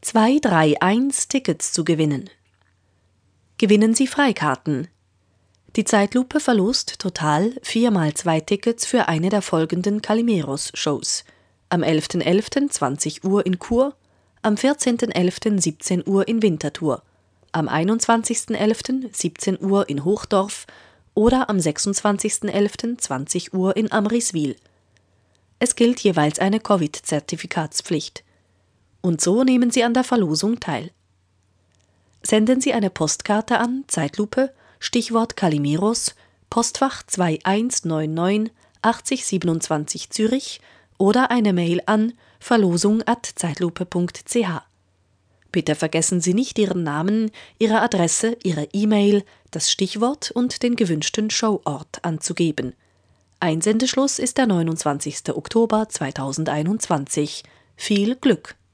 231 Tickets zu gewinnen. Gewinnen Sie Freikarten. Die Zeitlupe verlost total 4x2 Tickets für eine der folgenden Calimeros-Shows. Am 11.11. 20 Uhr in Chur, am 14.11. 17 Uhr in Winterthur, am 21.11. 17 Uhr in Hochdorf oder am 26.11. 20 Uhr in Amriswil. Es gilt jeweils eine Covid-Zertifikatspflicht. Und so nehmen Sie an der Verlosung teil. Senden Sie eine Postkarte an, Zeitlupe, Stichwort Calimeros, Postfach 2199 8027 Zürich oder eine Mail an verlosung@zeitlupe.ch. Bitte vergessen Sie nicht Ihren Namen, Ihre Adresse, Ihre E-Mail, das Stichwort und den gewünschten Showort anzugeben. Einsendeschluss ist der 29. Oktober 2021. Viel Glück!